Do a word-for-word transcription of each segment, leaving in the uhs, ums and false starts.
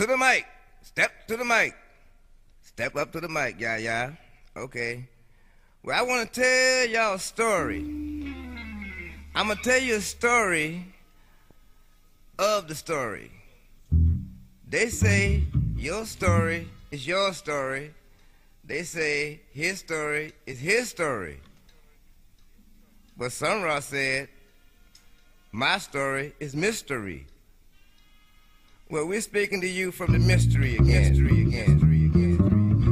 to the mic. Step to the mic. Step up to the mic, yeah, yeah. Okay. Well, I want to tell y'all a story. I'm going to tell you a story of the story. They say your story is your story. They say his story is his story. But Sun Ra said, my story is mystery. Well, we're speaking to you from the mystery again. Mystery again. Mystery again.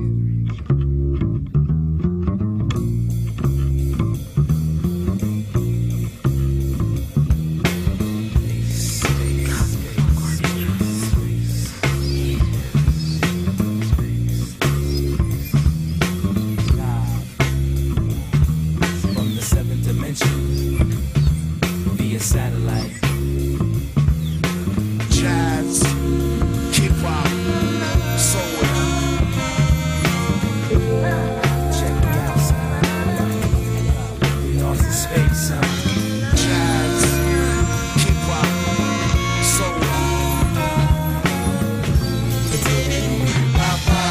From the seventh dimension via satellite. Jazz, hip hop, soul. Check me out, son. We lost in space, son. Jazz, hip hop, soul. Papa,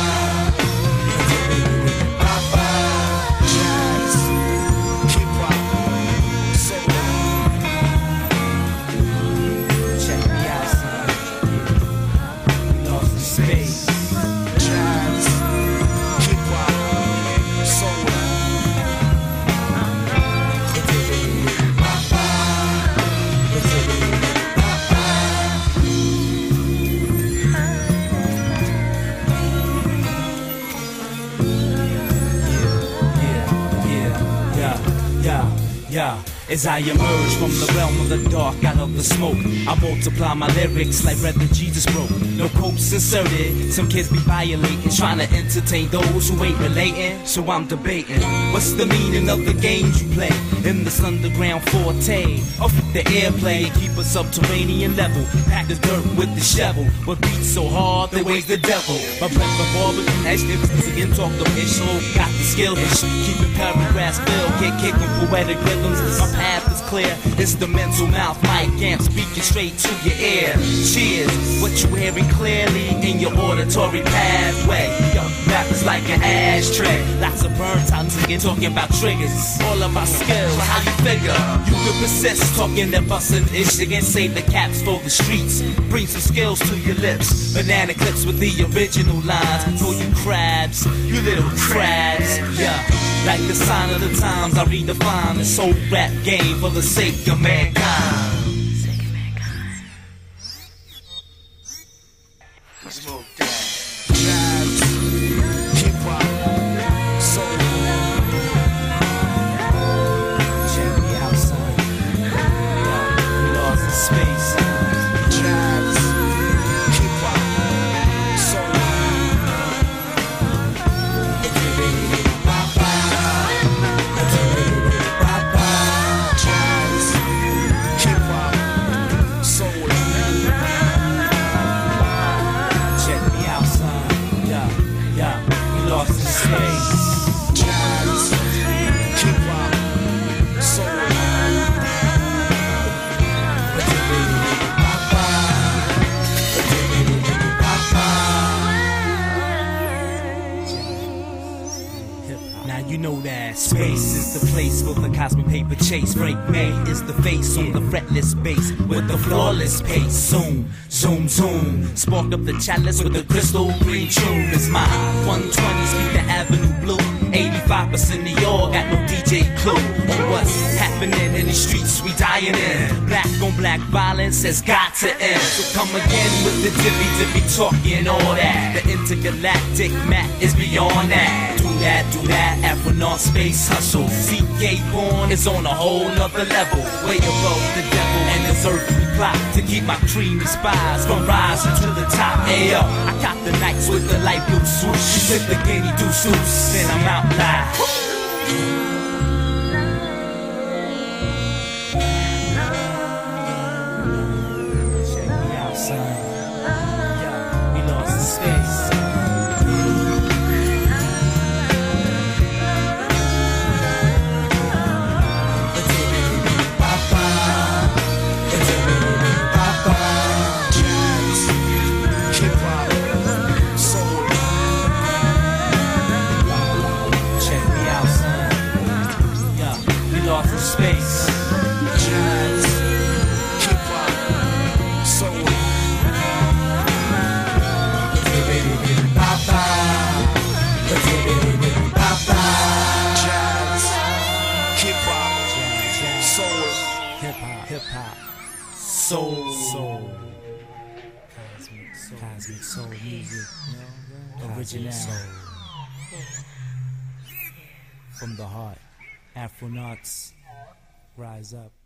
Papa, jazz, hip hop, soul. Check me out, son. We lost in space. Jazz, hip hop, soul. Papa, Yeah, yeah, yeah, yeah, yeah. As I emerge from the realm of the dark, out of the smoke, I multiply my lyrics like bread that Jesus broke. No quotes inserted, some kids be violating, trying to entertain those who ain't relating. So I'm debating, what's the meaning of the games you play in this underground forte? Off the airplay, keep a subterranean level, pack the dirt with the shovel, but beats so hard they waste the devil. My breath of all with the again talk the issue, got the skill, keeping paragraphs filled, can't kick them poetic rhythms. My path is clear, it's the mental mouth mic amp speaking straight to your ear. Cheers, what you hearing clearly in your auditory pathway. Yo, rap is like an ashtray, lots of burn times again talking about triggers. All of my skills, how you figure you can persist talking that bustin' ish again. Save the caps for the streets, bring some skills to your lips. Banana clips with the original lines for you crabs, you little crabs. Yeah, like the sign of the times, I redefine this whole rap game for the sake of mankind. Smoke that. Jazz, hip hop, soul. Check me out, son. Yeah, we lost in space. Jazz, hip hop, soul. Papa, Papa, jazz, hip hop, soul. Check me out, son. Yeah, yeah, we lost in space. Jazz, hip hop, soul. Now you know that space is the place for the cosmic paper chase. Frank May is the face on the fretless bass with the flawless pace. Zoom, zoom, zoom. Spark up the chalice with the crystal green tune. It's my one twenty, speak the avenue blue. eighty-five percent of y'all got no D J clue on what's happening in the streets we dying in. Black on black violence has got to end. So come again with the dippy dippy talking all that. The intergalactic map is beyond that. Do that, do that, astronaut space hustle. C K born is on a whole nother level, way above the devil and his earthly plot to keep my creamy spies from rising to the top. Ayo, I got the nights with the light blue swoosh, with the guinea do swoosh, then I'm out live. Check me out, son. Yeah, we lost in space. Papa, Papa, jazz, hip hop. soul. Soul. Cosmic soul. Cosmic soul music. Original. From the heart. Afronauts, rise up.